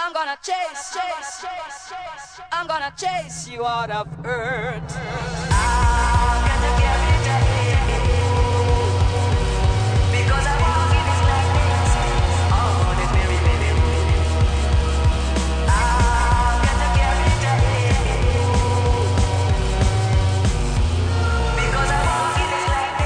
I'm gonna I'm gonna chase you out of earth. I'm gonna get it because I walk in this life. Oh, this very baby. I'm gonna get it because I walk in this life.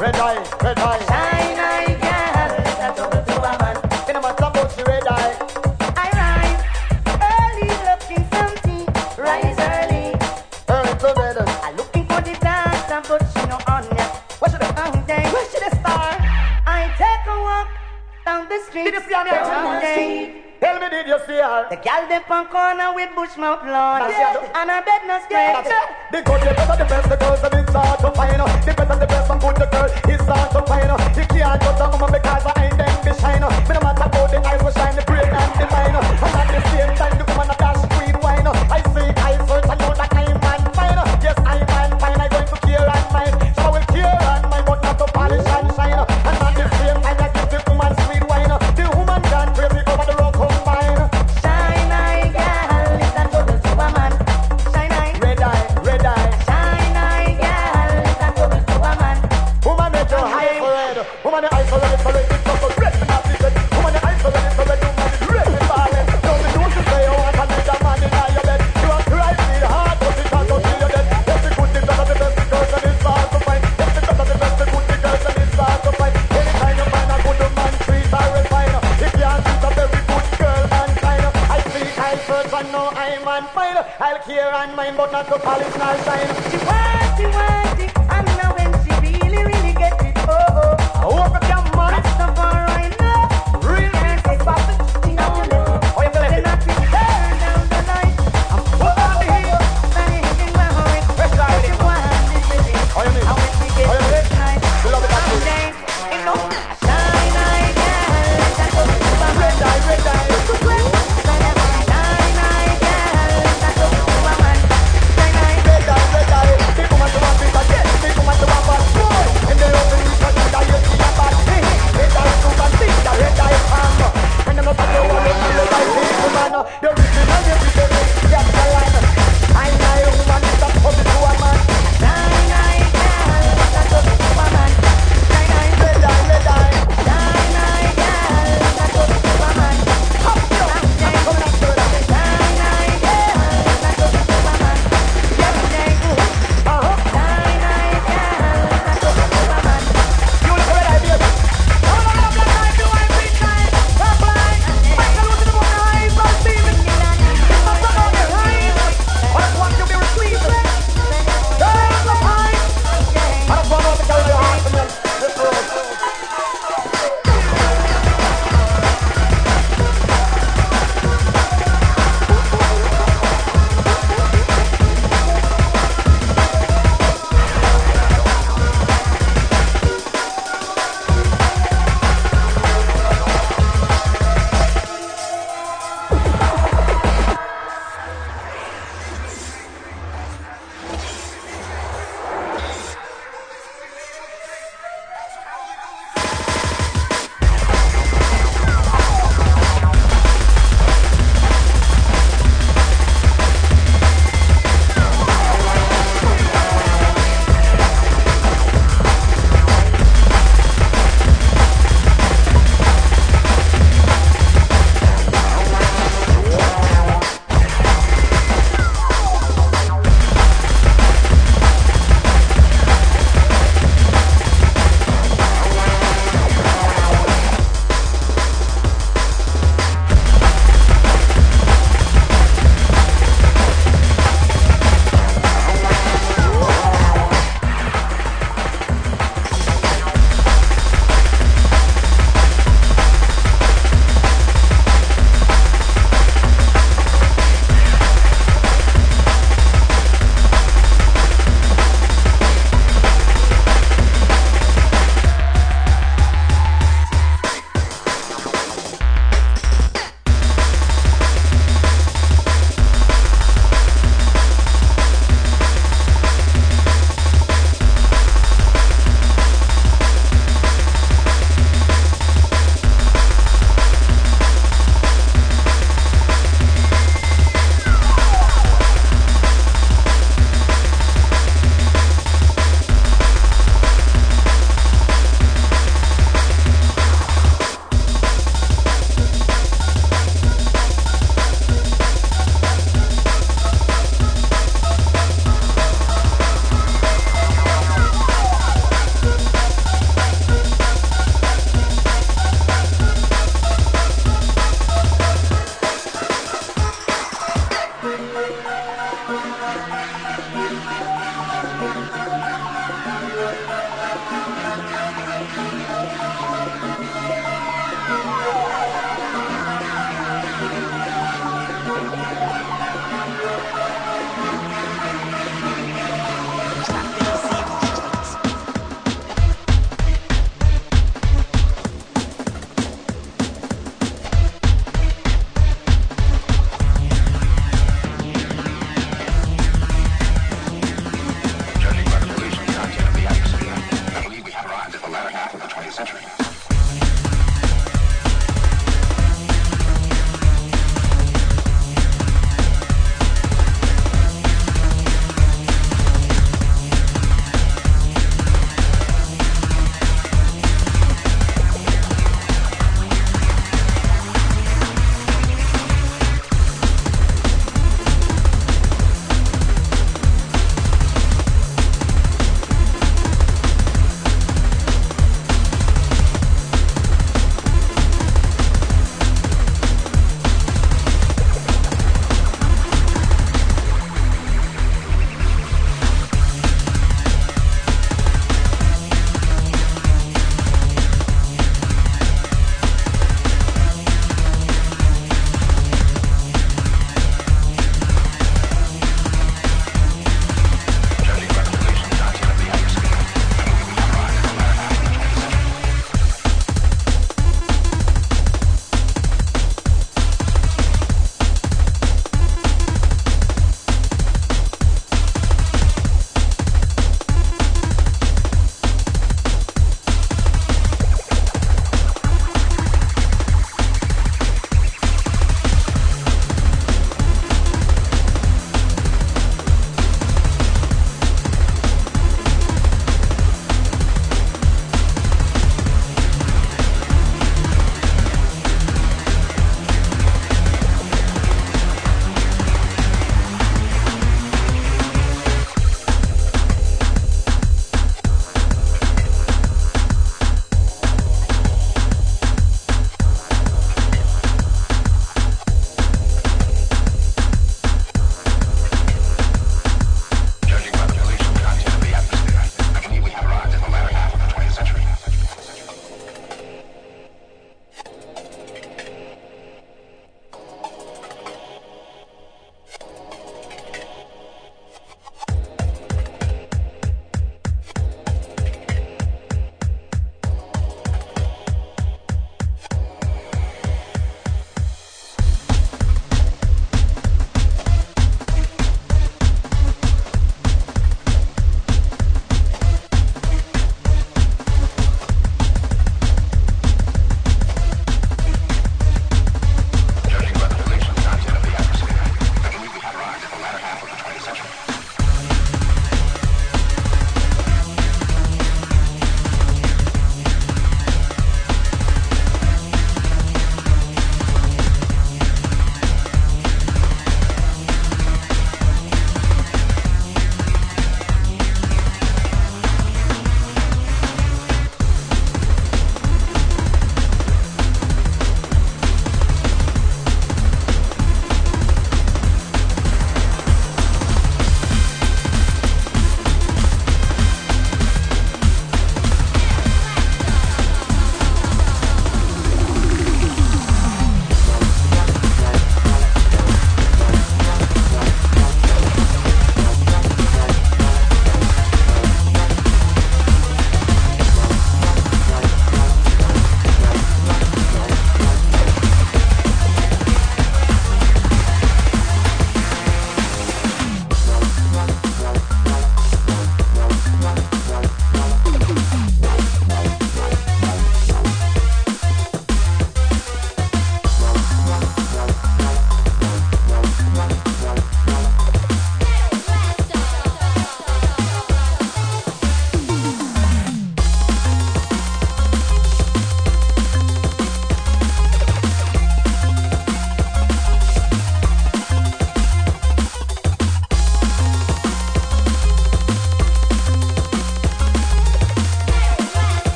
red eye, red eye. Shine eye girl, it's a trouble to a man. In a matter about the red eye. I rise early, looking something. Rise early. Early to bed. I'm looking for the dancer, but she no on yet. Where should I? Where should I start? I take a walk down the street. Did you see her? Tell me, did you see her? The gal dem on corner with Bushmouth lawn, and her bed no straight. The good, the better, the best, the girls and it's hard to find. The better, the best, and good, the girl is hard to find. You can't go down because I ain't them be shine. Me no matter about the eyes will shine, the brain and the mind. And at the same time, the woman a dash queen wine. I see, I search, I know that I'm man fine. Yes, I'm man fine. I'm going to care and mine. So I will care and mine, but not to polish and shine. And at the same time, I give the woman sweet wine. The woman gone crazy over the rock combine. Shine eye girl, it's a trouble to a man. Shine eye, red eye, red eye. Shine eye girl, it's a trouble to a man. Woman make your eyes for red. Woman the eyes for red, for red. It's not so red, not this red. Woman the eyes for red, for red. Woman the red, it's ballin'. Don't be doing to say you want another man in your bed. You are crying in the heart, but it can't go till your dead. Yes, the good, the better, the best, the girls and it's hard to find. Yes, the better, the best, the good, the girls and it's hard to find. Anytime you find a good man, treat her refine. If you can't treat a very good girl and kind, I seek, I search and know I'm on fine. I'll care and mind, but not to polish nor shine. She want it, and now when she really, really get it, oh oh. I hope you can man. Rastafari love, Real can't say sausage, she not to live. Oh, you feel They it? not to turn down the light. What about the heat? Anything will hurry. Fresh guy. What you want is with it. Oh, you need? And when we get Oh, you need? first night, We love it that way. someday, you know, shine eye girl, that's what you want. Red eye, red eye. Shine eye girl, that's what you want. Shine eye. Red eye, red eye. The woman to want it, century.